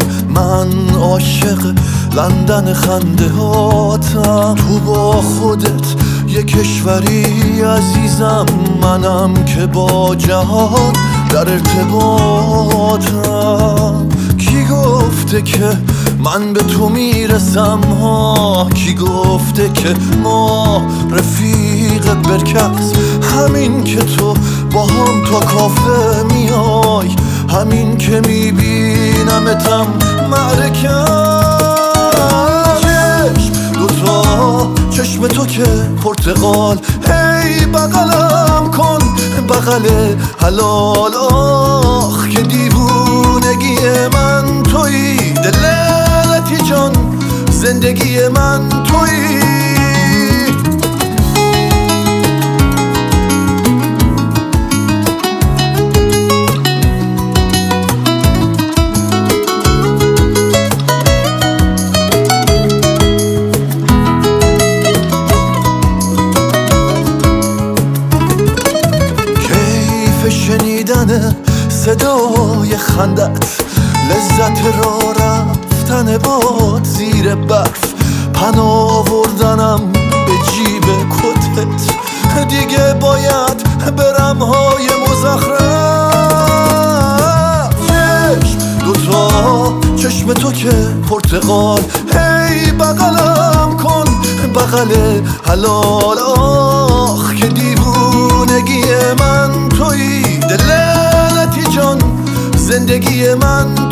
من عاشق لندن خنده هاتم، تو با خودت یه کشوری عزیزم، منم که با جهان در ارتباطم. کی گفته که من به تو میرسم ها؟ کی گفته که ما رفیق برکس؟ همین که تو با هم تا کافه میای، همین که میبینمتم معرکم. دوتا چشم تو که پرتقال، هی بغلم کن بغل حلال. آخ که دیوونگی من تویی، دلتی جان زندگی من تویی. شنیدن صدای خندت، لذت را رفتن باد زیر برف، پناه آوردنم به جیب کتت، دیگه باید برم های مزخرف. دوتا چشم تو که پرتقال، هی بغلم کن بغل حلال. آخ که دیوونگی من تویی، دلتی جان زندگی من